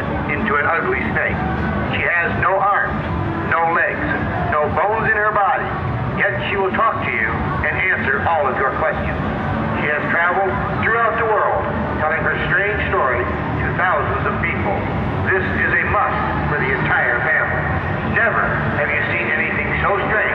into an ugly snake. She has no arms, no legs, no bones in her body, yet she will talk to you and answer all of your questions. She has traveled throughout the world, telling her strange story to thousands of people. This is a must for the entire family. Never have you seen anything so strange